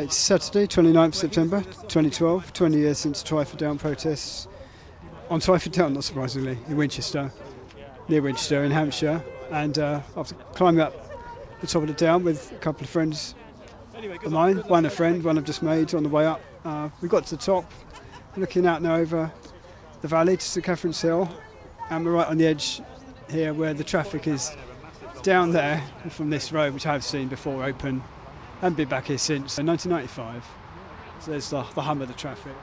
It's Saturday, 29th September 2012, 20 years since Twyford Down protests on Twyford Down, not surprisingly, in Winchester, near Winchester in Hampshire. And after climbing up the top of the down with a couple of friends of mine, one a friend, one I've just made on the way up, we got to the top, looking out now over the valley to St Catherine's Hill, and we're right on the edge here where the traffic is down there from this road, which I have seen before open and been back here since 1995. So there's the hum of the traffic.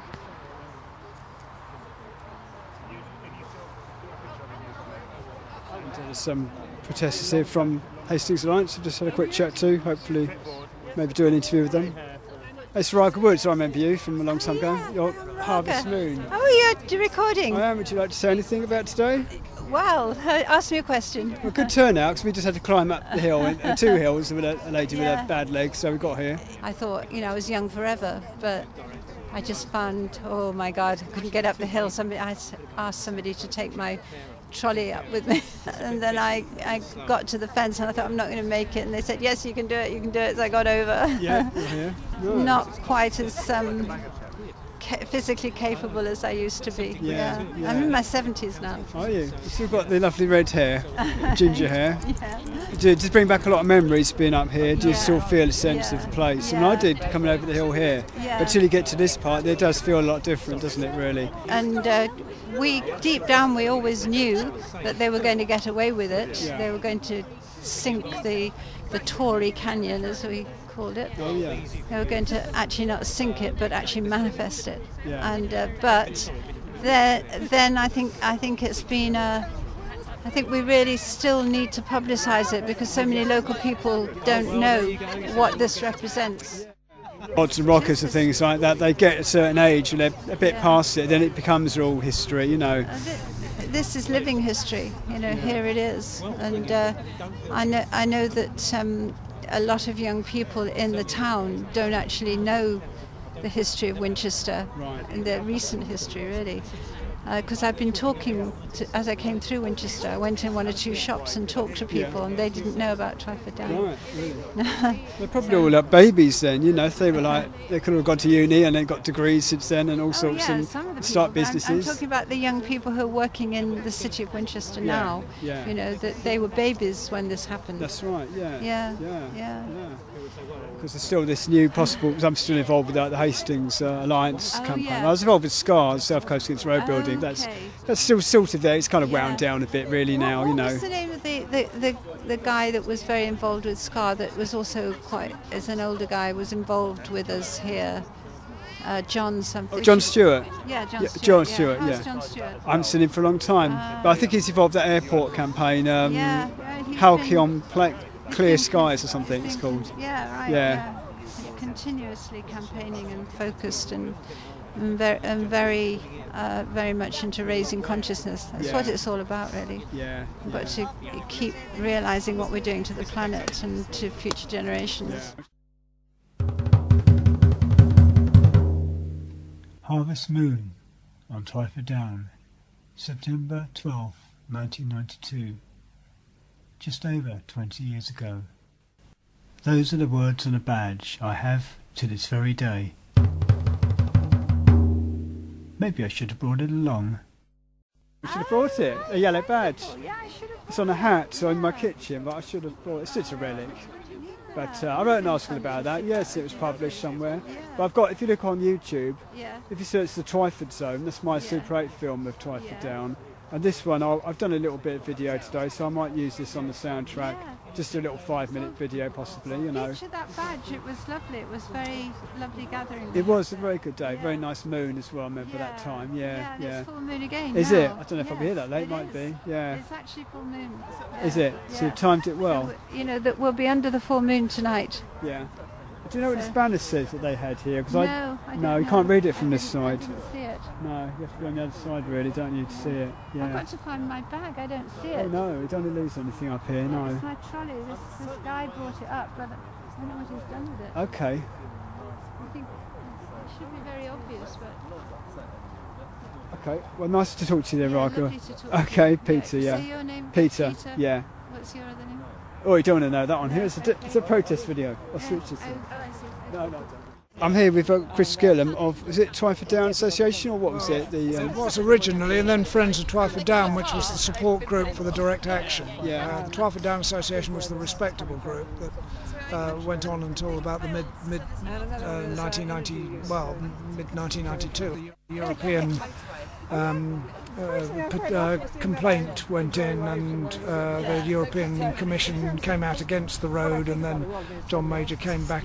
And there's some protesters here from Hastings Alliance I've just had a quick chat to, hopefully maybe do an interview with them. It's Raga Woods, I remember you from a long time ago, your Harvest Moon. Oh, you're recording? I am. Would you like to say anything about today? Well, ask me a question. Well, good turnout, because we just had to climb up the hill, two hills with a lady with a bad leg, so we got here. I thought, I was young forever, but I just found, oh my God, I couldn't get up the hill. I asked somebody to take my trolley up with me, and then I got to the fence and I thought, I'm not going to make it, and they said, yes, you can do it, so I got over. Yeah. No. Not quite as physically capable as I used to be. Yeah. I'm in my 70s now. Are you? You've still got the lovely red hair, ginger hair. Yeah. Does it bring back a lot of memories being up here? Do you still feel a sense of the place? I mean, I did coming over the hill here, but until you get to this part, it does feel a lot different, doesn't it, really? And we, deep down, we always knew that they were going to get away with it. Yeah. They were going to sink the Tory Canyon, as we called it. Oh, yeah. They were going to actually not sink it, but actually manifest it. Yeah. And but then I think it's been I think we really still need to publicise it, because so many local people don't know what this represents. Odds and rockers and things like that, they get a certain age and they're a bit past it, then it becomes all history, This is living history, here it is. And I know that a lot of young people in the town don't actually know the history of Winchester, and their recent history, really. Because I've been talking, as I came through Winchester, I went in one or two shops and talked to people, and they didn't know about Twyford Down. Right, really. They're probably all like babies then, if they were they could have gone to uni and then got degrees since then and all sorts, and start businesses. I'm talking about the young people who are working in the city of Winchester now, that they were babies when this happened. That's right, Yeah. Because there's still this new possible, because I'm still involved with the Hastings Alliance campaign. Yeah. I was involved with SCARS, South Coast Against Road Building. That's still sort of there. It's kind of wound down a bit really now, What was the name of the guy that was very involved with SCAR, that was also quite, as an older guy, was involved with us here? John something. Oh, John Stewart. Yeah, John Stewart. John Stewart, How's John Stewart? I haven't seen him for a long time. But I think he's involved with that airport campaign, Halcyon Clear Skies or something it's called. Yeah, right. Yeah. Continuously campaigning and focused and very much into raising consciousness. That's what it's all about, really. Yeah. But to keep realising what we're doing to the planet and to future generations. Yeah. Harvest Moon on Twyford Down, September 12, 1992. Just over 20 years ago. Those are the words on a badge I have to this very day. Maybe I should have brought it along. I should have brought it, a yellow badge. Yeah, I should have. It's on a hat in my kitchen, but I should have brought it. It's just a relic. But I wrote an article about that. Yes, it was published somewhere. But I've got, if you look on YouTube, if you search the Twyford Zone, that's my Super 8 film of Twyford Down. And this one, I've done a little bit of video today, so I might use this on the soundtrack. Just a little 5-minute video, possibly, Picture that badge. It was lovely. It was very lovely gathering. It was a very good day. Very nice moon as well. I remember that time. Yeah. It's full moon again. Is now. it? I don't know if I'll be here that late. Might be. Yeah. It's actually full moon. Is it? So you timed it well. So, that we'll be under the full moon tonight. Yeah. Do you know what this banner says that they had here? Because I don't you know. can't read it from this side. I didn't see it. No, you have to go on the other side, really, don't you, to see it? Yeah. I've got to find my bag. I don't see it. Oh no, we don't lose anything up here. No. It's my trolley. This guy brought it up, but I don't know what he's done with it. Okay. I think it should be very obvious, but. Okay. Well, nice to talk to you there, Raga. Lovely to talk Okay, to you. Peter. Yeah. Say your name. Peter. Yeah. What's your other name? Oh, you don't want to know that one. Here, it's a protest video. I'll switch it. Oh, I see. No, don't. I'm here with Chris Gillam of, is it Twyford Down Association, or what was it? It was originally, and then Friends of Twyford Down, which was the support group for the direct action. Yeah. The Twyford Down Association was the respectable group that went on until about the mid 1992. The European complaint went in, and the European Commission came out against the road, and then John Major came back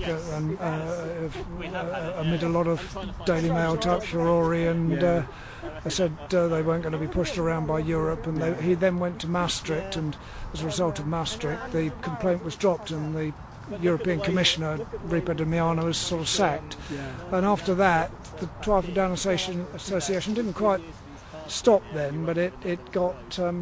amid a lot of Daily Mail type furore, and said they weren't going to be pushed around by Europe, and he then went to Maastricht, and as a result of Maastricht the complaint was dropped, and the European Commissioner, Ripa de Miano, was sort of sacked. And after that, the Twyford Down Association didn't quite stop then, but it got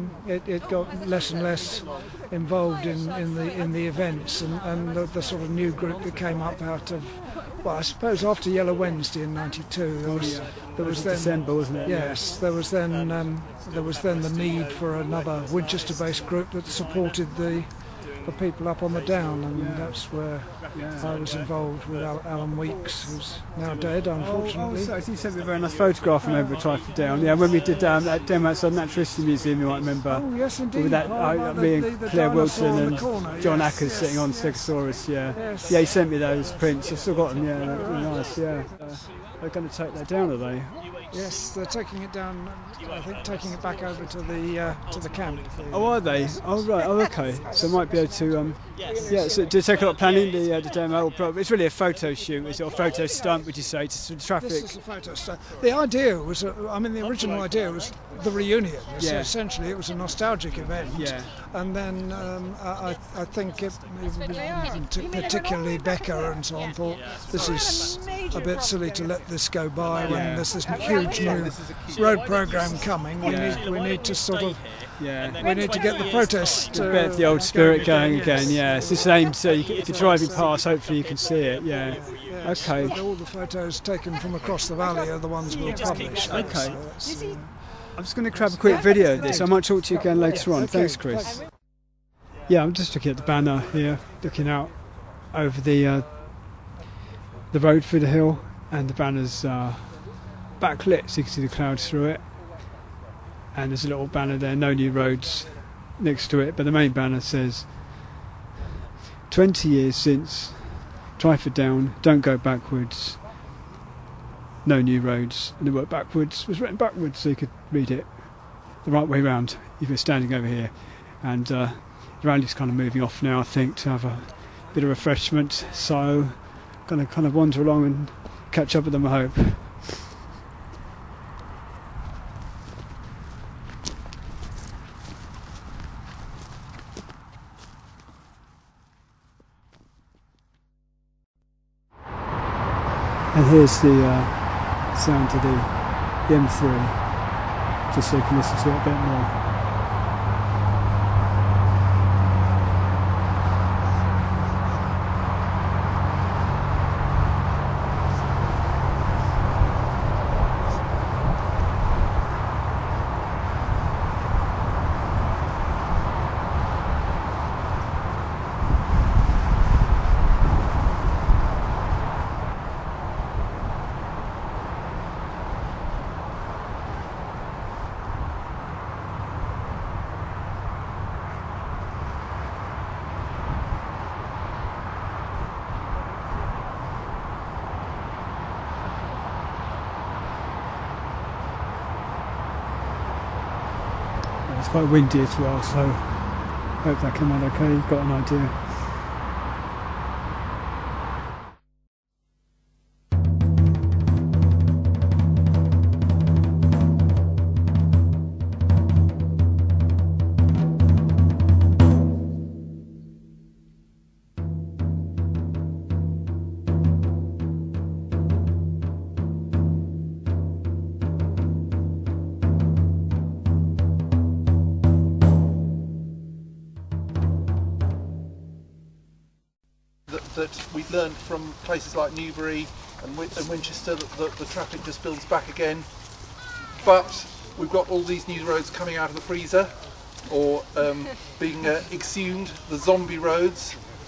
less and less involved in the events, and the sort of new group that came up out of, well, I suppose after Yellow Wednesday in '92, there was then December, wasn't it? Yes, there was then the need for another Winchester-based group that supported the people up on the down, and that's where I was involved with Alan Weeks, who's now dead, unfortunately. So you sent me a very nice photograph from over at Twyford Down. Yeah, when we did that demo outside the Natural History Museum, you might remember. Oh, yes, indeed. With that, me and Claire Wilson and John Ackers sitting on Stegosaurus. Yes. Yeah, he sent me those prints. I've still got them. Yeah, they're really nice. Yeah, they're going to take that down, are they? Yes, they're taking it down. I think taking it back over to the camp. Oh, are they? Oh, right. Oh, okay. So I might be able to. So to take a lot of planning the demo. It's really a photo shoot. Is it a photo stunt? Would you say to traffic? This is a photo stunt. The idea was, the original idea was the reunion. So essentially, it was a nostalgic event. Yeah. And then I think particularly Becker and so on thought this is a bit silly to let this go by when there's this huge new road programme coming. We need to sort of we need to get the protest get the old spirit going again. Yeah, it's the same. So if you're driving past, hopefully you can see it. Yeah. Yes, okay. All the photos taken from across the valley are the ones we'll publish. Okay. I'm just going to grab a quick video of this. I might talk to you again later on. Thanks, Chris. Yeah, I'm just looking at the banner here, looking out over the road through the hill, and the banner's backlit, so you can see the clouds through it. And there's a little banner there, no new roads, next to it, but the main banner says 20 years since Twyford Down, don't go backwards, no new roads. And the word backwards was written backwards, so you could read it the right way round if you're standing over here. And the rally's kind of moving off now, I think, to have a bit of refreshment, so going to kind of wander along and catch up with them, I hope. And here's the sound of the M3, just so you can listen to it a bit more. It's quite windy as well, so hope that came out okay. You've got an idea. That we learned from places like Newbury and Winchester that the traffic just builds back again. But we've got all these new roads coming out of the freezer, or being exhumed, the zombie roads,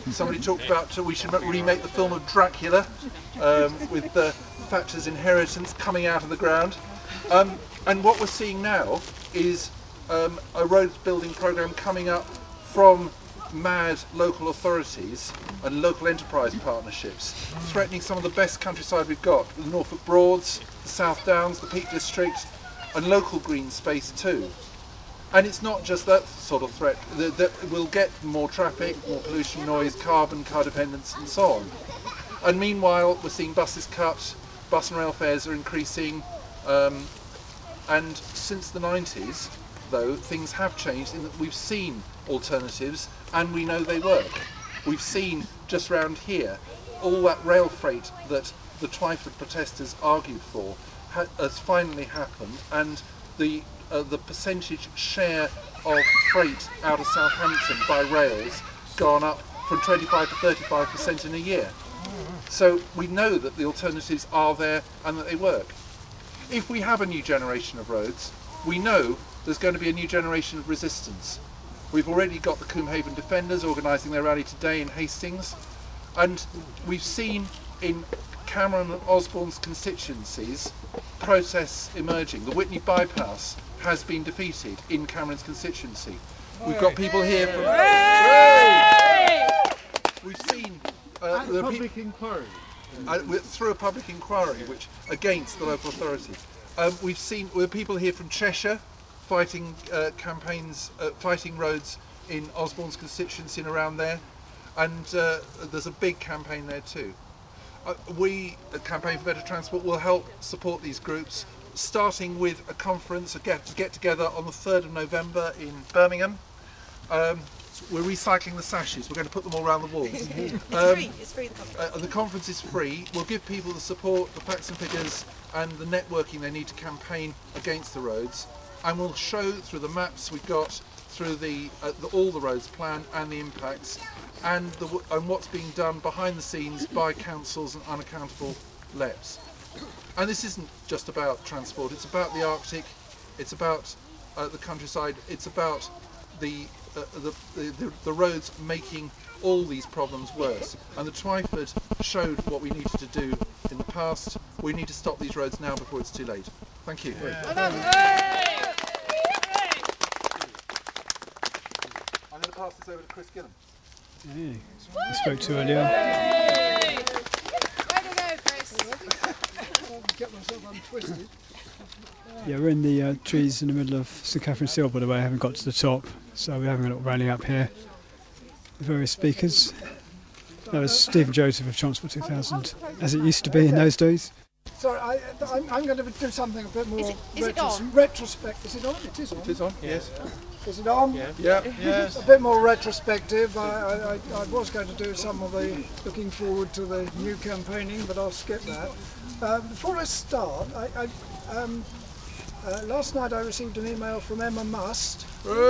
Somebody talked about we should remake the film of Dracula with the Thatcher's inheritance coming out of the ground. And what we're seeing now is a road building programme coming up from mad local authorities and local enterprise partnerships, threatening some of the best countryside we've got, the Norfolk Broads, the South Downs, the Peak District, and local green space too. And it's not just that sort of threat, that we'll get more traffic, more pollution, noise, carbon, car dependence and so on. And meanwhile we're seeing buses cut, bus and rail fares are increasing, and since the 90s though things have changed in that we've seen alternatives and we know they work. We've seen just round here all that rail freight that the Twyford protesters argued for has finally happened, and the percentage share of freight out of Southampton by rails gone up from 25 to 35% in a year. So we know that the alternatives are there and that they work. If we have a new generation of roads, we know there's going to be a new generation of resistance. We've already got the Coombe Defenders organising their rally today in Hastings, and we've seen in Cameron and Osborne's constituencies protests emerging. The Witney bypass has been defeated in Cameron's constituency. We've got people here from... We've seen... the public inquiry. Through a public inquiry which against the local authority. We've seen people here from Cheshire fighting campaigns, fighting roads in Osborne's constituency and around there, and there's a big campaign there too. We at Campaign for Better Transport will help support these groups, starting with a conference, a get together on the 3rd of November in Birmingham. We're recycling the sashes, we're going to put them all around the walls. It's free, the conference. The conference is free. We'll give people the support, the facts and figures and the networking they need to campaign against the roads, and we'll show through the maps we've got, through all the roads plan and the impacts, and what's being done behind the scenes by councils and unaccountable LEPs. And this isn't just about transport, it's about the Arctic, it's about the countryside, it's about the roads making all these problems worse. And the Twyford showed what we needed to do in the past. We need to stop these roads now before it's too late. Thank you. I'm going to pass this over to Chris Gillam. Hey, I spoke to earlier. Way to go, Chris. Get myself untwisted. Yeah, we're in the trees in the middle of St Catherine's Hill, by the way. I haven't got to the top, so we're having a little rally up here with various speakers. That was Stephen Joseph of Transport 2000, as it used to be in those days. Sorry, I'm going to do something a bit more Is it on? retrospective. Is it on? It is on. It is on, yes. Is it on? Yeah. Yes. A bit more retrospective. I was going to do some of the looking forward to the new campaigning, but I'll skip that. Before I start, last night I received an email from Emma Must.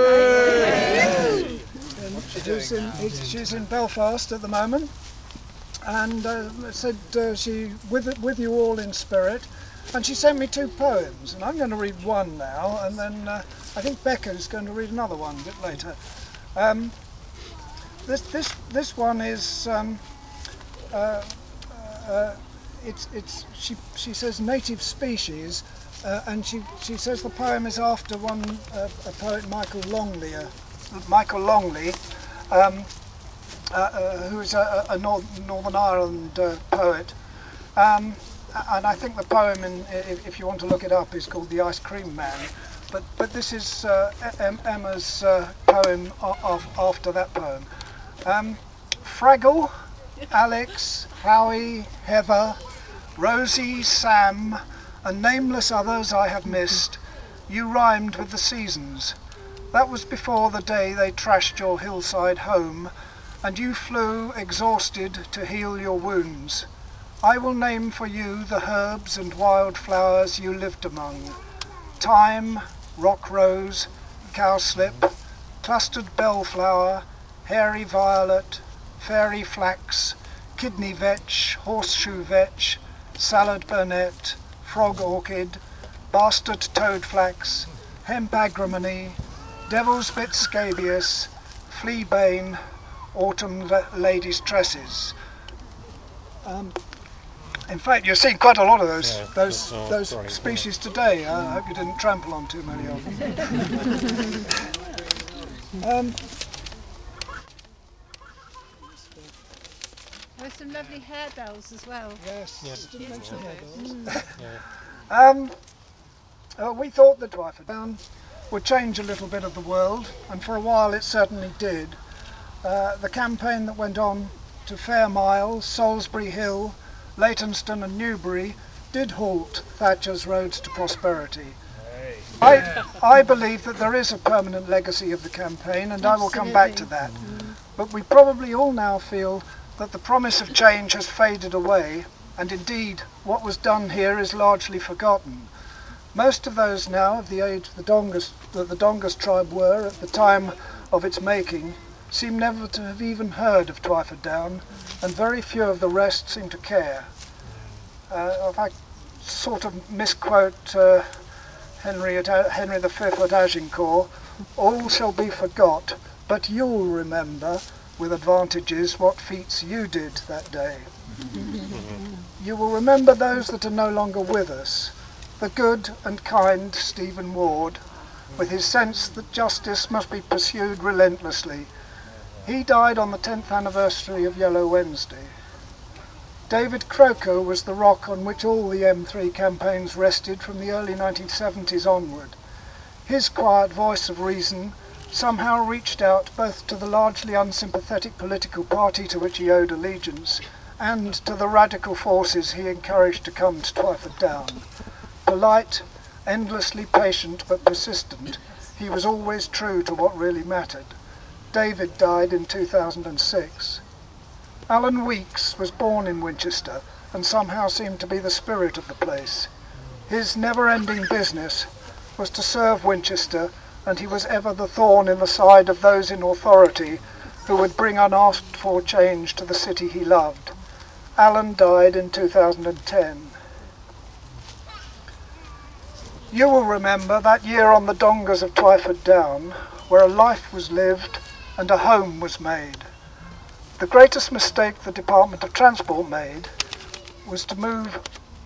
She's in Belfast at the moment, and said she with you all in spirit, and she sent me 2 poems, and I'm going to read one now, and then I think Becca's going to read another one a bit later. This one is she says native species. And she says the poem is after a poet, Michael Longley, who is a Northern Ireland poet. And I think the poem, if you want to look it up, is called The Ice Cream Man. But this is Emma's poem after that poem. Fraggle, Alex, Howie, Heather, Rosie, Sam, and nameless others I have missed, you rhymed with the seasons. That was before the day they trashed your hillside home, and you flew exhausted to heal your wounds. I will name for you the herbs and wildflowers you lived among. Thyme, rock rose, cowslip, clustered bellflower, hairy violet, fairy flax, kidney vetch, horseshoe vetch, salad burnet, frog orchid, bastard toadflax, hemp agrimony, devil's bit scabious, fleabane, autumn ladies' dresses. In fact, you're seeing quite a lot of those species today. I hope you didn't trample on too many of them. There's some lovely harebells as well. Yes, didn't mention harebells. We thought that Twyford Down would change a little bit of the world, and for a while it certainly did. The campaign that went on to Fairmile, Salisbury Hill, Leytonstone and Newbury did halt Thatcher's roads to prosperity. I believe that there is a permanent legacy of the campaign, and I will come back to that. But we probably all now feel that the promise of change has faded away, and indeed what was done here is largely forgotten. Most of those now of the age that the Dongus tribe were at the time of its making seem never to have even heard of Twyford Down, and very few of the rest seem to care. If I sort of misquote Henry V at Agincourt, all shall be forgot, but you'll remember with advantages what feats you did that day. You will remember those that are no longer with us, the good and kind Stephen Ward, with his sense that justice must be pursued relentlessly. He died on the 10th anniversary of Yellow Wednesday. David Croker was the rock on which all the M3 campaigns rested from the early 1970s onward. His quiet voice of reason somehow reached out both to the largely unsympathetic political party to which he owed allegiance and to the radical forces he encouraged to come to Twyford Down. Polite, endlessly patient but persistent, he was always true to what really mattered. David died in 2006. Alan Weeks was born in Winchester and somehow seemed to be the spirit of the place. His never-ending business was to serve Winchester, and he was ever the thorn in the side of those in authority who would bring unasked for change to the city he loved. Alan died in 2010. You will remember that year on the dongas of Twyford Down, where a life was lived and a home was made. The greatest mistake the Department of Transport made was to move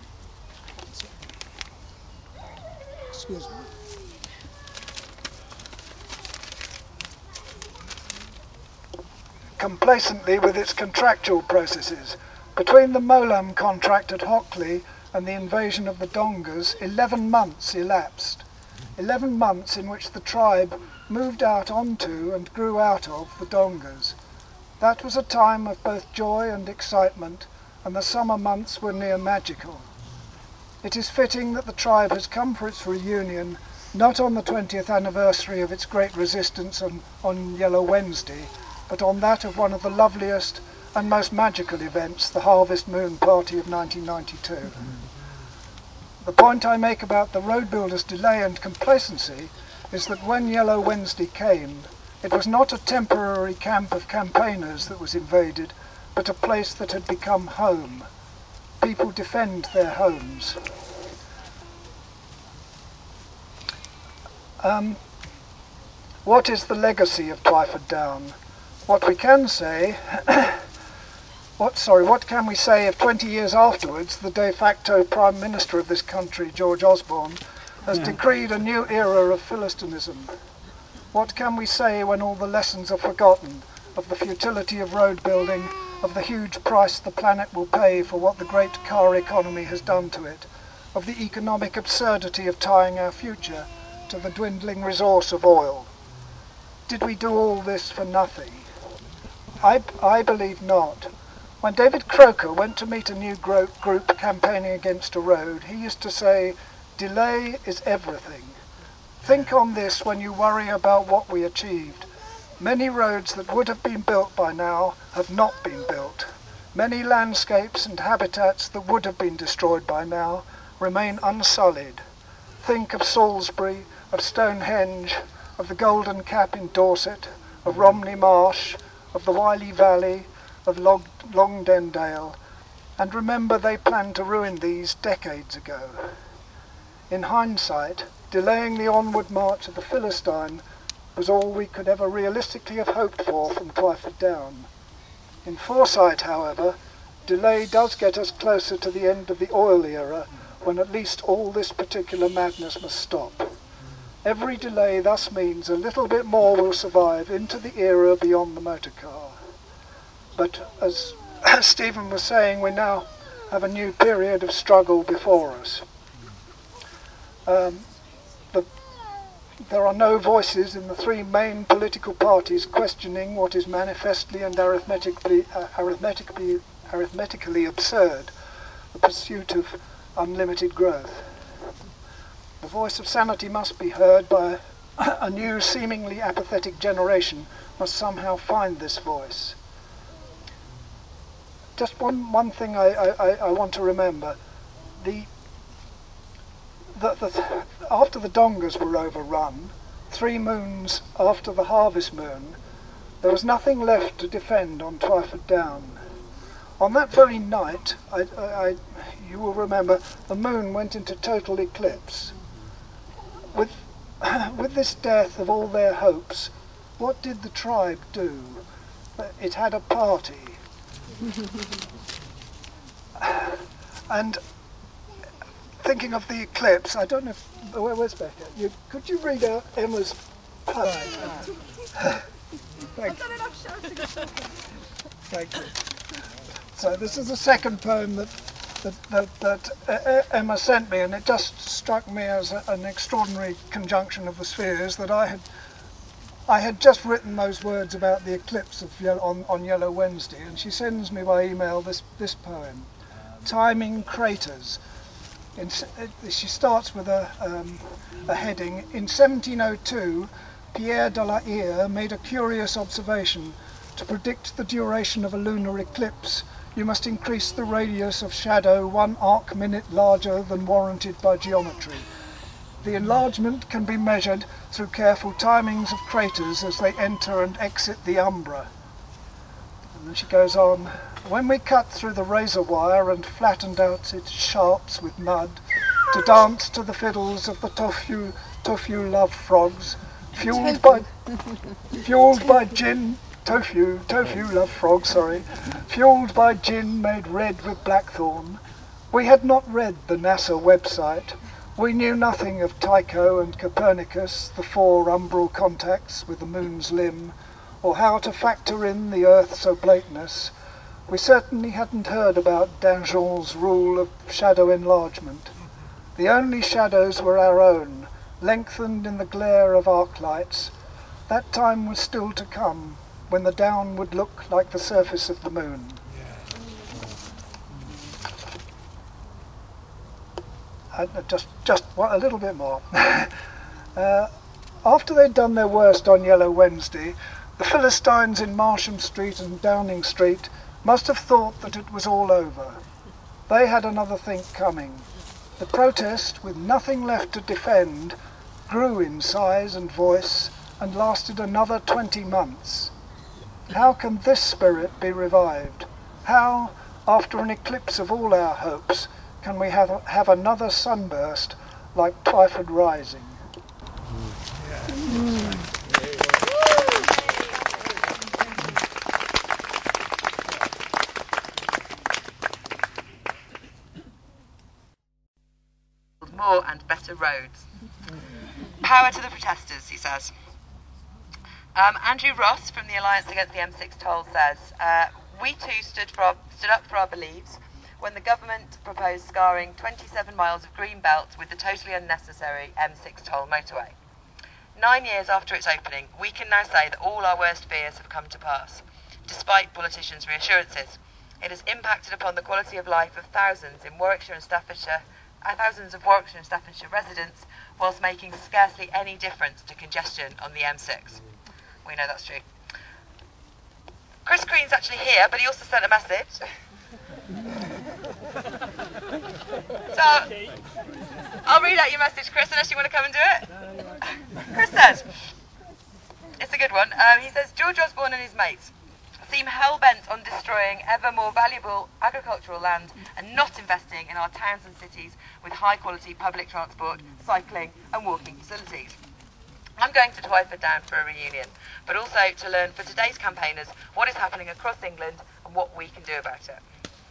complacently with its contractual processes. Between the Molam contract at Hockley and the invasion of the Dongas, 11 months elapsed. 11 months in which the tribe moved out onto and grew out of the Dongas. That was a time of both joy and excitement, and the summer months were near magical. It is fitting that the tribe has come for its reunion, not on the 20th anniversary of its great resistance on Yellow Wednesday, but on that of one of the loveliest and most magical events, the Harvest Moon Party of 1992. The point I make about the road builders' delay and complacency is that when Yellow Wednesday came, it was not a temporary camp of campaigners that was invaded, but a place that had become home. People defend their homes. What is the legacy of Twyford Down? What we can say, what can we say if 20 years afterwards the de facto Prime Minister of this country, George Osborne, has decreed a new era of Philistinism? What can we say when all the lessons are forgotten of the futility of road building, of the huge price the planet will pay for what the great car economy has done to it, of the economic absurdity of tying our future to the dwindling resource of oil? Did we do all this for nothing? I believe not. When David Croker went to meet a new group campaigning against a road, he used to say, "Delay is everything. Think on this when you worry about what we achieved. Many roads that would have been built by now have not been built. Many landscapes and habitats that would have been destroyed by now remain unsullied. Think of Salisbury, of Stonehenge, of the Golden Cap in Dorset, of Romney Marsh, of the Wiley Valley, of Longdendale, and remember they planned to ruin these decades ago. In hindsight, delaying the onward march of the Philistine was all we could ever realistically have hoped for from Twyford Down. In foresight, however, delay does get us closer to the end of the oil era, when at least all this particular madness must stop. Every delay thus means a little bit more will survive into the era beyond the motor car. But as Stephen was saying, we now have a new period of struggle before us. There are no voices in the three main political parties questioning what is manifestly and arithmetically absurd, the pursuit of unlimited growth. The voice of sanity must be heard by a new, seemingly apathetic generation must somehow find this voice. Just one thing I want to remember. After the dongas were overrun, 3 moons after the harvest moon, there was nothing left to defend on Twyford Down. On that very night, you will remember, the moon went into total eclipse. With this death of all their hopes, what did the tribe do? It had a party. And thinking of the eclipse, I don't know if, where's Becca? Could you read out Emma's poem? Thank you. Thank you. So this is the second poem that Emma sent me, and it just struck me as an extraordinary conjunction of the spheres that I had just written those words about the eclipse on Yellow Wednesday, and she sends me by email this poem, Timing Craters. She starts with a heading. In 1702, Pierre de la Hire made a curious observation. To predict the duration of a lunar eclipse, you must increase the radius of shadow 1 arc minute larger than warranted by geometry. The enlargement can be measured through careful timings of craters as they enter and exit the umbra. And then she goes on, when we cut through the razor wire and flattened out its sharps with mud, to dance to the fiddles of the tofu love frogs, fueled by gin, tofu love frogs, sorry, fueled by gin made red with blackthorn. We had not read the NASA website. We knew nothing of Tycho and Copernicus, the 4 umbral contacts with the moon's limb, or how to factor in the Earth's oblateness. We certainly hadn't heard about Danjon's rule of shadow enlargement. The only shadows were our own, lengthened in the glare of arc lights. That time was still to come, when the down would look like the surface of the moon. Just a little bit more. After they'd done their worst on Yellow Wednesday, the Philistines in Marsham Street and Downing Street must have thought that it was all over. They had another think coming. The protest, with nothing left to defend, grew in size and voice and lasted another 20 months. How can this spirit be revived? How, after an eclipse of all our hopes, can we have another sunburst like Twyford Rising? More and better roads. Power to the protesters, he says. Andrew Ross from the Alliance Against the M6 Toll says, we too stood up for our beliefs when the government proposed scarring 27 miles of green belt with the totally unnecessary M6 Toll motorway. 9 years after its opening, we can now say that all our worst fears have come to pass, despite politicians' reassurances. It has impacted upon the quality of life of thousands of Warwickshire and Staffordshire residents, whilst making scarcely any difference to congestion on the M6. We know that's true. Chris Green's actually here, but he also sent a message. So, I'll read out your message, Chris, unless you want to come and do it. Chris says, it's a good one. He says, George Osborne and his mates seem hell-bent on destroying ever more valuable agricultural land and not investing in our towns and cities with high-quality public transport, cycling and walking facilities. I'm going to Twyford Down for a reunion, but also to learn for today's campaigners what is happening across England and what we can do about it.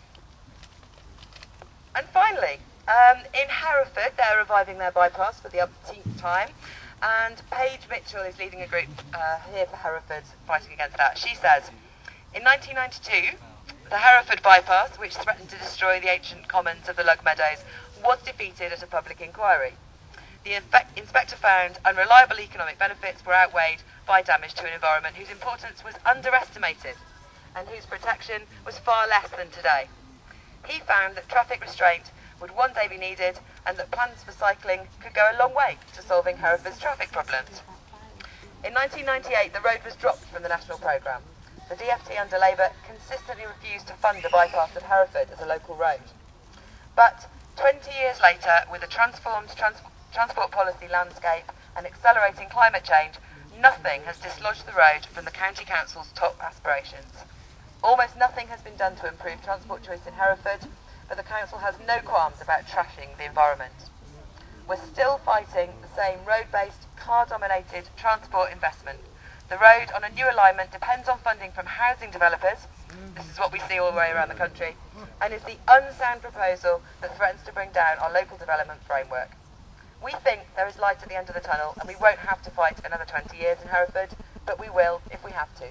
And finally, in Hereford, they're reviving their bypass for the umpteenth time, and Paige Mitchell is leading a group here for Hereford fighting against that. She says, in 1992, the Hereford bypass, which threatened to destroy the ancient commons of the Lug Meadows, was defeated at a public inquiry. The inspector found unreliable economic benefits were outweighed by damage to an environment whose importance was underestimated and whose protection was far less than today. He found that traffic restraint would one day be needed and that plans for cycling could go a long way to solving Hereford's traffic problems. In 1998, the road was dropped from the national programme. The DfT under Labour consistently refused to fund a bypass of Hereford as a local road. But 20 years later, with a transformed transport policy landscape and accelerating climate change, nothing has dislodged the road from the County Council's top aspirations. Almost nothing has been done to improve transport choice in Hereford, but the Council has no qualms about trashing the environment. We're still fighting the same road-based, car-dominated transport investment. The road on a new alignment depends on funding from housing developers, this is what we see all the way around the country, and is the unsound proposal that threatens to bring down our local development framework. We think there is light at the end of the tunnel and we won't have to fight another 20 years in Hereford, but we will if we have to.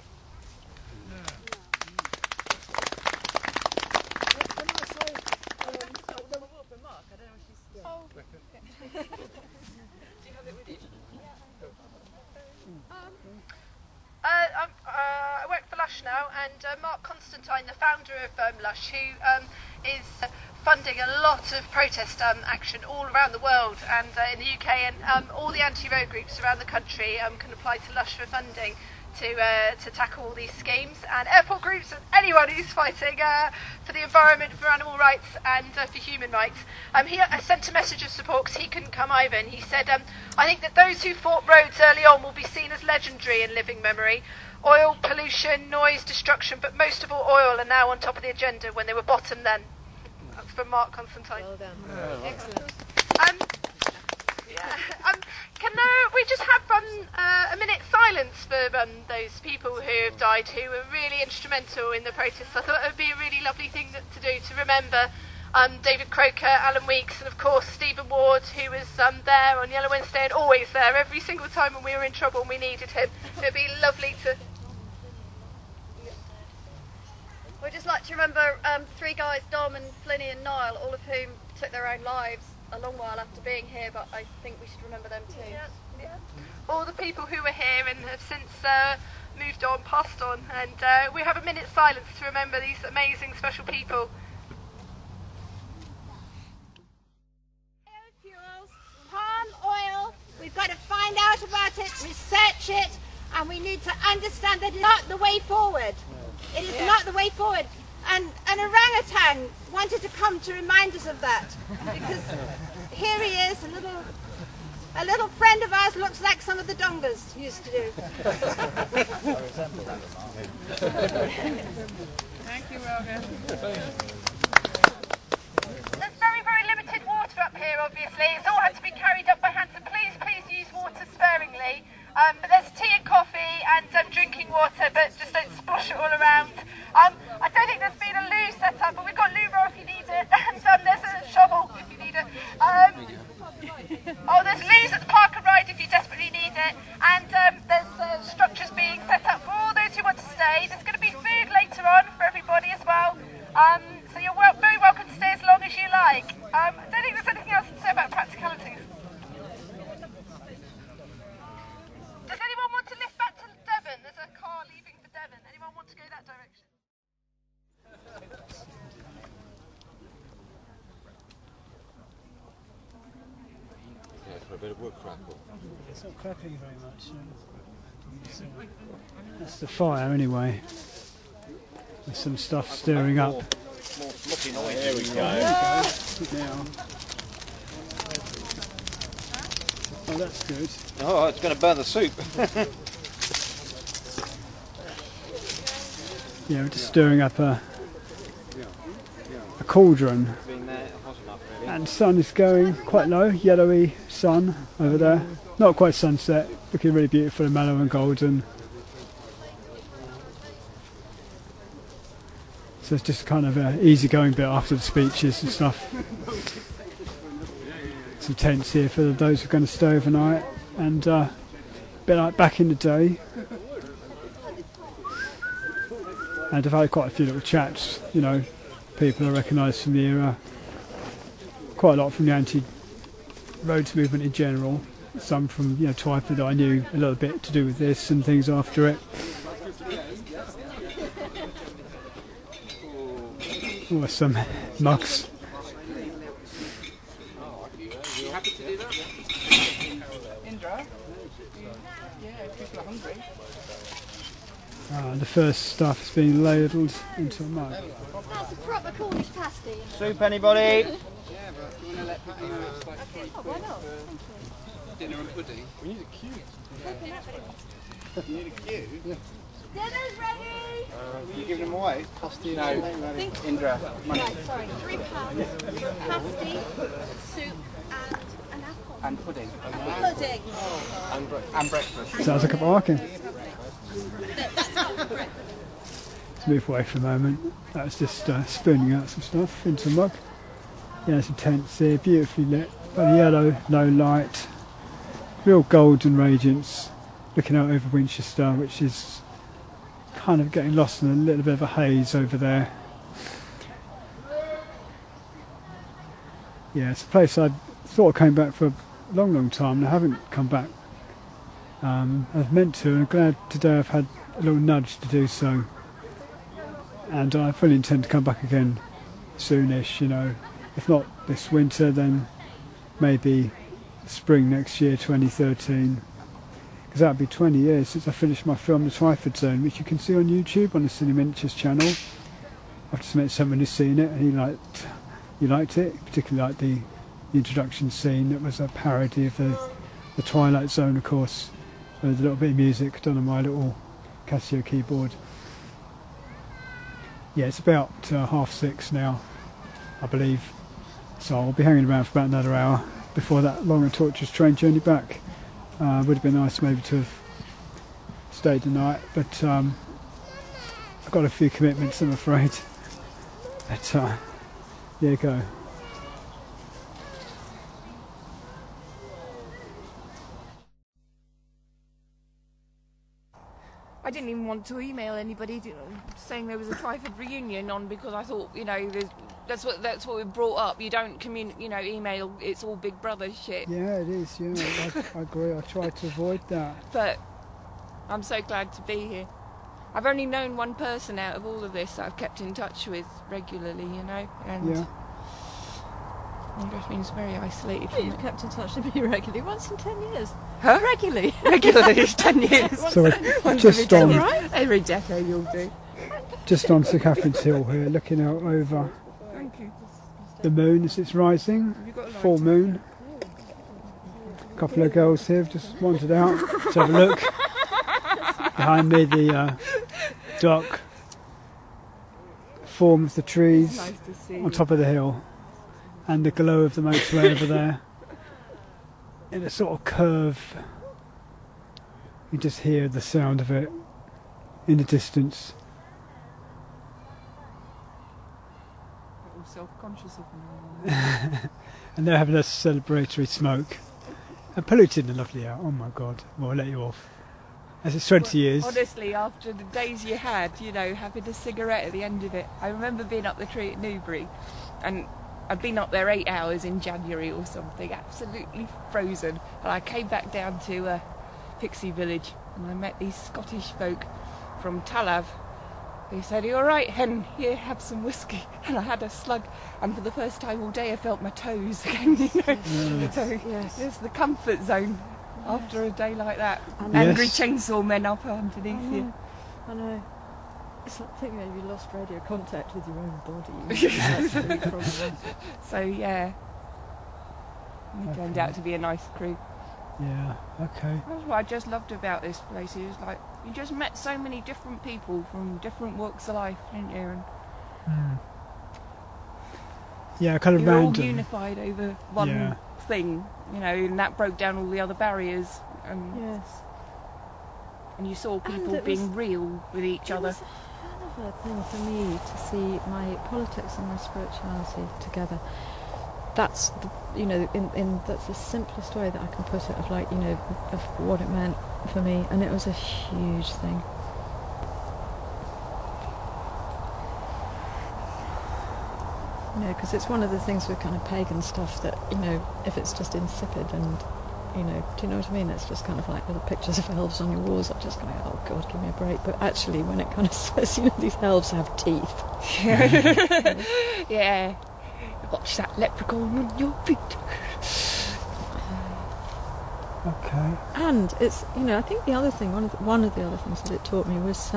I work for Lush now, and Mark Constantine, the founder of Lush, who is funding a lot of protest action all around the world and in the UK, and all the anti-road groups around the country can apply to Lush for funding to tackle all these schemes, and airport groups and anyone who's fighting for the environment, for animal rights and for human rights. He sent a message of support because he couldn't come either, and he said, I think that those who fought roads early on will be seen as legendary in living memory. Oil, pollution, noise, destruction, but most of all oil are now on top of the agenda when they were bottom then. That's from Mark Constantine. Well done. Oh, excellent. Can we just have a minute's silence for those people who have died, who were really instrumental in the protests? I thought it would be a really lovely thing to do, to remember David Croker, Alan Weeks, and of course Stephen Ward, who was there on Yellow Wednesday and always there every single time when we were in trouble and we needed him. It would be lovely to... We'd just like to remember three guys, Dom and Flinny and Niall, all of whom took their own lives a long while after being here, but I think we should remember them too. Yeah, yeah. All the people who were here and have since moved on, passed on, and we have a minute's silence to remember these amazing, special people. Biofuels, palm oil, we've got to find out about it, research it, and we need to understand that it's not the way forward. It is not the way forward. And an orangutan wanted to come to remind us of that, because here he is, a little friend of ours, looks like some of the Dongas used to do. Thank you, Roger. There's very, very limited water up here, obviously. It's all had to be carried up by hand, so please use water sparingly. But there's tea and coffee and drinking water, but just don't splosh it all around. I don't think there's been a loo set up, but we've got loo roll if you need it, and there's a shovel if you need it. There's loos at the park and ride if you desperately need it, and there's structures being set up for all those who want to stay. There's going to be food later on for everybody as well, so you're very welcome to stay as long as you like. I don't think there's anything else to say about practicalities. Does anyone want to lift back to Devon? There's a car leaving for Devon. Anyone want to go that direction? Yeah, for a bit of wood crackle. It's not crackling very much. That's the fire anyway. There's some stuff stirring up. There we go. Now. Oh, that's good. Oh, it's going to burn the soup. Yeah, we're just stirring up a cauldron. And the sun is going quite low, yellowy sun over there. Not quite sunset, looking really beautiful and mellow and golden. So it's just kind of an easy-going bit after the speeches and stuff. Some tents here for those who are going to stay overnight, and a bit like back in the day. And I've had quite a few little chats, you know, people I recognise from the era. Quite a lot from the anti-roads movement in general. Some from, you know, Twyford that I knew a little bit to do with this and things after it. Oh, some mugs. Happy to do that? Indra? Yeah, people are hungry. The first stuff is being ladled into a mug. That's a proper Cornish pasty. Soup, anybody? Yeah, but you want to let people know it's like Why not? dinner and pudding? We need a queue. You need a queue? Yeah. Dinner's ready! You giving them away? Pasty? No. Indra. Money. Right, sorry, £3. Pasty, soup, and an apple. And pudding. Pudding. And breakfast. Sounds like a bargain. Let's move away for a moment. That was just spooning out some stuff into a mug. Yeah, some tents here, beautifully lit, but yellow, no light, real golden radiance, looking out over Winchester, which is kind of getting lost in a little bit of a haze over there. Yeah, it's a place I thought I came back for a long time, and I haven't come back. I've meant to, and I'm glad today I've had a little nudge to do so. And I fully intend to come back again soonish, you know. If not this winter, then maybe spring next year, 2013. Because that'll be 20 years since I finished my film, The Twyford Zone, which you can see on YouTube on the Cine Miniatures channel. I've just met someone who's seen it, and he liked it, particularly liked the introduction scene. That was a parody of the Twilight Zone, of course, with a little bit of music done on my little Casio keyboard. Yeah, it's about 6:30 now, I believe. So I'll be hanging around for about another hour before that long and torturous train journey back. Would have been nice maybe to have stayed the night, but I've got a few commitments, I'm afraid. But there you go. I didn't even want to email anybody saying there was a Twyford reunion on, because I thought, you know, that's what we brought up. You don't email. It's all Big Brother shit. Yeah, it is. Yeah, I agree. I try to avoid that. But I'm so glad to be here. I've only known one person out of all of this that I've kept in touch with regularly, you know, and yeah. It just means very isolated. You've kept in touch with me regularly once in 10 years. Huh? Regularly. Regularly, 10 years. So just on every decade you'll do. Just on Sir Catherine's Hill here, looking out over the moon as it's rising. Full moon. A couple of girls here have just wandered out to have a look. Behind me, the dark form of the trees on top of the hill, and the glow of the motorway over there in a sort of curve. You just hear the sound of it in the distance. All self-conscious of And they're having a celebratory smoke and polluting the lovely air. Oh my God, well, I'll let you off. As it's 20 years. Honestly, after the days you had, you know, having a cigarette at the end of it. I remember being up the tree at Newbury, and I'd been up there 8 hours in January or something, absolutely frozen. And I came back down to Pixie Village, and I met these Scottish folk from Talav. They said, "Are you all right, Hen? Here, have some whiskey." And I had a slug, and for the first time all day I felt my toes again, you know. So yes. It's the comfort zone after a day like that. Yes. Angry chainsaw men up underneath you. I know. It's like thinking that you lost radio contact with your own body. That's really problematic. So yeah, it turned out to be a nice crew. Yeah, okay. That's what I just loved about this place. It was like you just met so many different people from different walks of life, didn't you? And Yeah, kind of you were all random. unified over one thing, you know, and that broke down all the other barriers. Yes. And you saw people being real with each other. It was a hell of a thing for me to see my politics and my spirituality together. That's the, you know, in that's the simplest way that I can put it, of like, you know, of what it meant for me, and it was a huge thing. You know, because it's one of the things with kind of pagan stuff that, you know, if it's just insipid and, you know, do you know what I mean? It's just kind of like little pictures of elves on your walls. I'm just going, oh God, give me a break. But actually, when it kind of says, you know, these elves have teeth. Yeah. Watch that leprechaun on your feet. Okay. And it's, you know, I think the other thing, one of the other things that it taught me was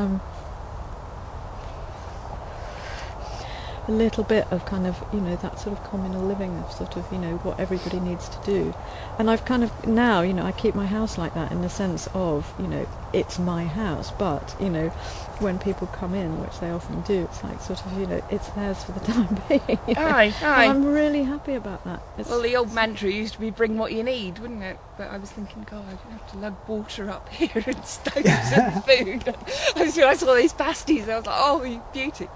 a little bit of kind of, you know, that sort of communal living of sort of, you know, what everybody needs to do. And I've kind of now, you know, I keep my house like that in the sense of, you know, it's my house, but, you know, when people come in, which they often do, it's like sort of, you know, it's theirs for the time being. You know? Aye. And I'm really happy about that. Well, the old mantra used to be bring what you need, wouldn't it? But I was thinking, God, I have to lug water up here and stoves and food. I saw these pasties, I was like, oh, you beauty.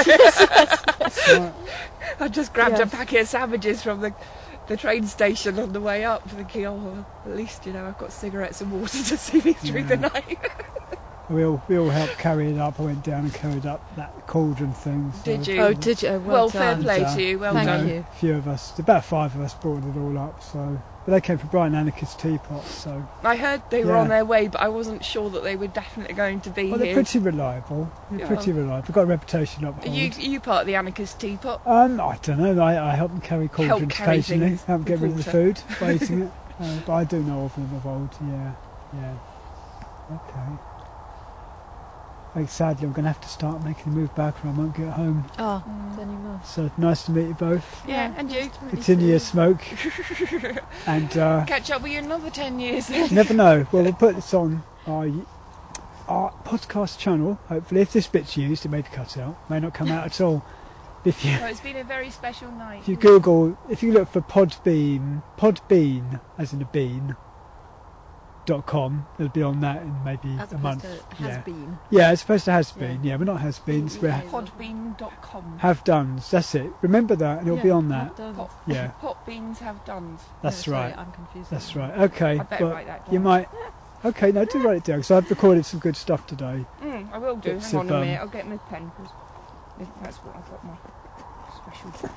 I just grabbed a packet of sandwiches from the train station on the way up, thinking, oh, well, at least, you know, I've got cigarettes and water to see me through the night. We all helped carry it up. I went down and carried up that cauldron thing. So. Did you? Oh, did you? Well, fair play to you. Well Thank done. you. A few of us, about 5 of us, brought it all up. So, but they came from Brighton Anarchist Teapots. So I heard they were on their way, but I wasn't sure that they were definitely going to be well, here. they're pretty reliable. They're pretty reliable. They've got a reputation up. Are you part of the Anarchist Teapot? I don't know. I help them carry cauldrons occasionally. things. Help them get rid of the food by eating it. But I do know of them of old. Yeah. Okay. Like, sadly, I'm going to have to start making the move back, or I won't get home. Oh, then you must. So nice to meet you both. Yeah, and you. Continue your smoke. And catch up with you in another 10 years. Never know. Well, we'll put this on our podcast channel. Hopefully, if this bit's used, it may be cut out. May not come out at all. If you, Well, it's been a very special night. if you Google, if you look for Podbean, as in a bean. .com, it'll be on that in maybe as a month. Has been. Yeah, as opposed to has been. Yeah, we're not has beens. We're Podbean.com. have dones. That's it. Remember that, and it'll be on that. Yeah. Potbeans have dones. That's No, sorry, right. I'm confused. That's right. Okay. I better well, write that down. you might. Okay, no, do write it down because I've recorded some good stuff today. I will do. Bits Hang on of, a minute. I'll get my pen because that's what I've got my special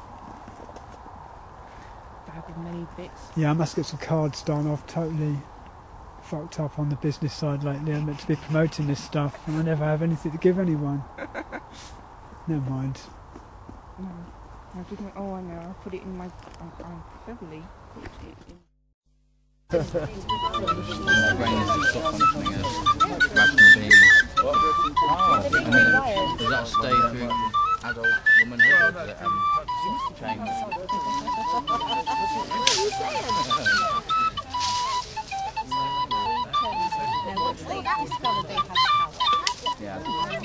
bag of many bits. Yeah, I must get some cards done. I've totally fucked up on the business side lately. I'm meant to be promoting this stuff and I never have anything to give anyone. Never mind. No, I didn't. Oh, I know. I put it in my. I probably put it in. Does that stay through adult womanhood? Or does it change? Yeah.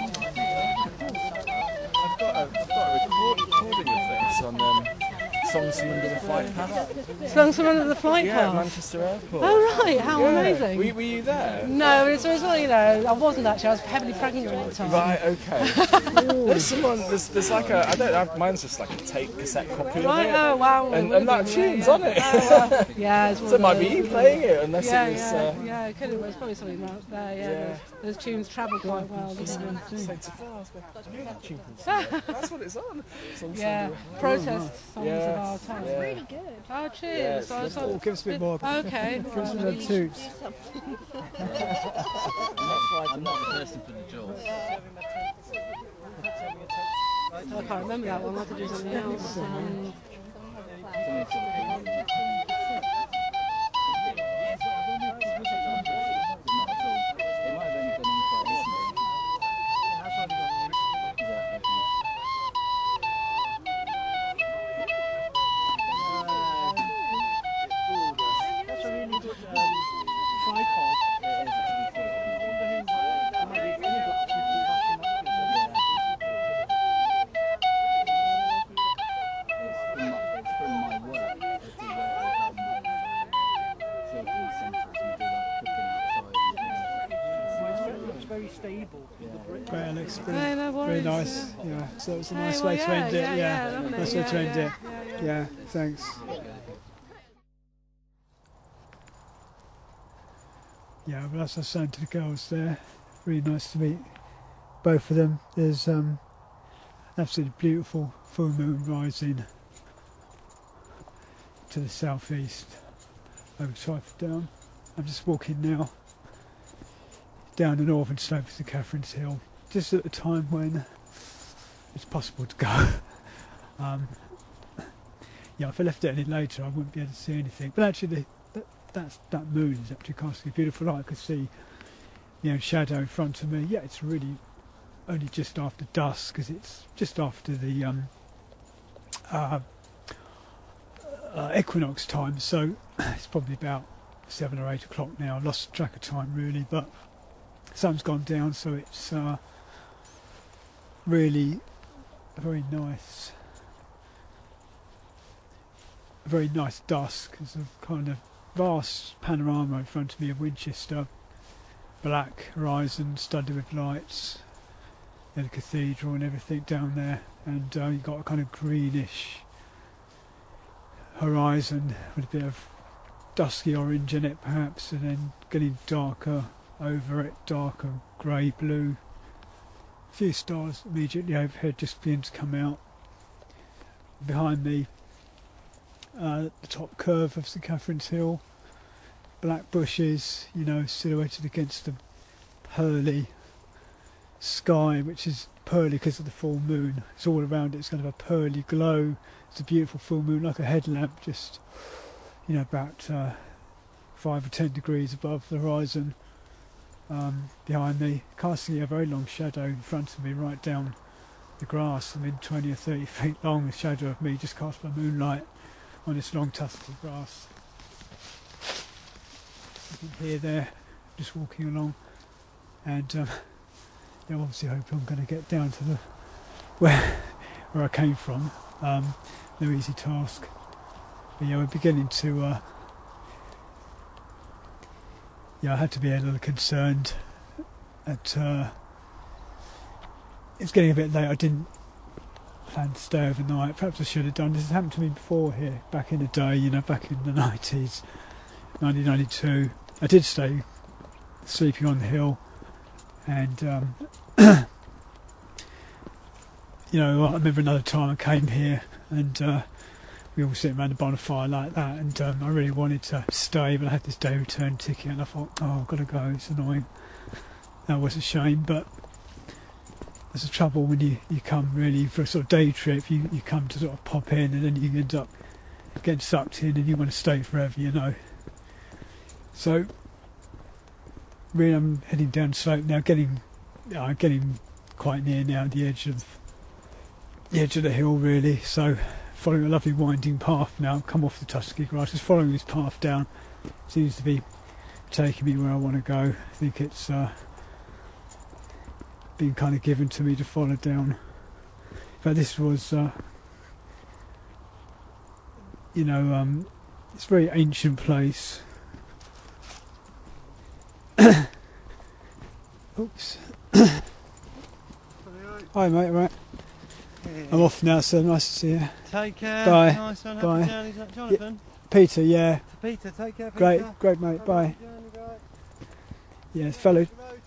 I've got a recording of this on Songs from Under the Flight Path. Songs from Under the Flight Yeah, Path? Manchester Airport. Oh right, how Yeah. amazing. Were you there? No, it's well, you know, I wasn't actually, I was heavily pregnant at the time. Right, okay. There's like a, I don't have, mine's just like a tape cassette copy Right, of it. oh wow. And that tune's on it. Oh, wow. Yeah, it's one So it of might be those. you playing it, unless yeah, it was... yeah, it could have, it's probably something out there, yeah. Those tunes travel quite well. That's what it's on. Yeah, protest songs Yeah. of our time. Yeah. Really good. Oh, cheers. Yeah, So, give us a bit more. Okay. Give us a bit of toots. I'm not the person for the jaws. I can't remember that one. I have to do something else. That's a really good tripod. Great, Alex. Hey, no Very worries, nice. Yeah. So it's a Hey, nice well, way to end it. lovely. Nice way to end it. Yeah. Thanks. Yeah, well, as I was saying to the girls there, really nice to meet both of them. There's absolutely beautiful full moon rising to the southeast over Twyford Down. I'm just walking now down the northern slope of St Catherine's Hill, just at the time when it's possible to go. Yeah, if I left it any later I wouldn't be able to see anything, but actually that moon is actually casting a beautiful light. I could see the own shadow in front of me. Yeah, it's really only just after dusk, because it's just after the equinox time, so it's probably about 7 or 8 o'clock now. I've lost track of time really, but the sun's gone down, so it's really a very nice dusk. There's a kind of vast panorama in front of me of Winchester, black horizon studded with lights, and the cathedral and everything down there, and you've got a kind of greenish horizon with a bit of dusky orange in it perhaps, and then getting darker over it, darker grey blue. A few stars immediately overhead just beginning to come out. Behind me, the top curve of St Catherine's Hill, black bushes, you know, silhouetted against the pearly sky, which is pearly because of the full moon. It's all around it, it's kind of a pearly glow. It's a beautiful full moon, like a headlamp, just, you know, about 5 or 10 degrees above the horizon. Behind me, casting a very long shadow in front of me, right down the grass. I mean, 20 or 30 feet long, the shadow of me just cast by moonlight on this long tussocky grass. You can hear there, just walking along, and I obviously hope I'm going to get down to the where I came from. No easy task, but yeah, we're beginning to. Yeah, I had to be a little concerned at. It's getting a bit late. I didn't plan to stay overnight. Perhaps I should have done. This has happened to me before here, back in the day. You know, back in the 90s, 1992. I did stay sleeping on the hill, and you know, I remember another time I came here, and we all sitting around a bonfire like that, and I really wanted to stay, but I had this day return ticket, and I thought, oh, I've got to go. It's annoying. That was a shame, but there's the trouble when you come really for a sort of day trip. You come to sort of pop in, and then you end up getting sucked in, and you want to stay forever, you know. So really, I'm heading down the slope now, getting quite near now the edge of the hill really. So following a lovely winding path now, come off the tussocky grass, just following this path down. Seems to be taking me where I want to go. I think it's been kind of given to me to follow down. In fact, this was you know, it's a very ancient place. Oops. Hi mate, right. I'm off now, so nice to see you. Take care. Bye. Nice one. Bye. Happy journey. Is that Jonathan? Yeah. Peter, yeah. Peter, take care. Great, Peter. great mate. Bye. Journey, Yeah, fellow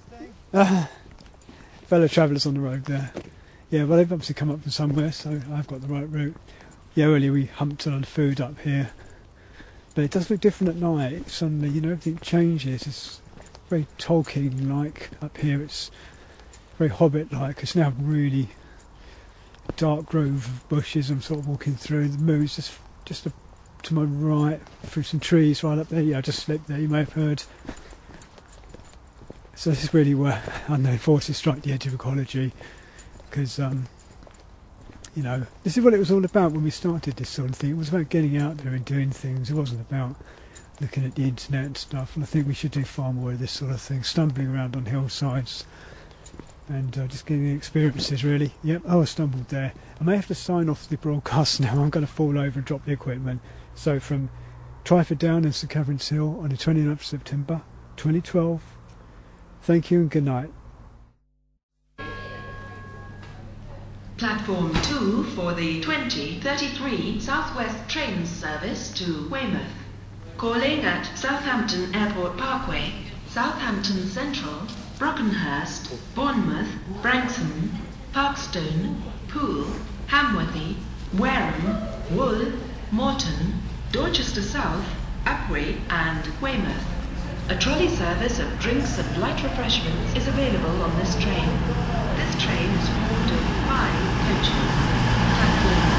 travellers on the road there. Yeah, well, they've obviously come up from somewhere, so I've got the right route. Yeah, earlier we humped a lot of food up here, but it does look different at night. Suddenly, you know, everything changes. It's very Tolkien-like up here. It's very Hobbit-like. It's now really dark grove of bushes I'm sort of walking through. The moon's just to my right, through some trees right up there. Yeah, I just slipped there, you may have heard. So this is really where unknown forces strike the edge of ecology, because you know, this is what it was all about when we started this sort of thing. It was about getting out there and doing things. It wasn't about looking at the internet and stuff, and I think we should do far more of this sort of thing, stumbling around on hillsides and just getting the experiences really. Yep, oh, I stumbled there. I may have to sign off the broadcast now. I'm going to fall over and drop the equipment. So from Twyford Down and St Catherine's Hill on the 29th of September 2012, thank you and good night. Platform 2 for the 2033 Southwest train service to Weymouth. Calling at Southampton Airport Parkway, Southampton Central, Brockenhurst, Bournemouth, Branksome, Parkstone, Poole, Hamworthy, Wareham, Wool, Morton, Dorchester South, Upwey and Weymouth. A trolley service of drinks and light refreshments is available on this train. This train is formed of 5 coaches. Platform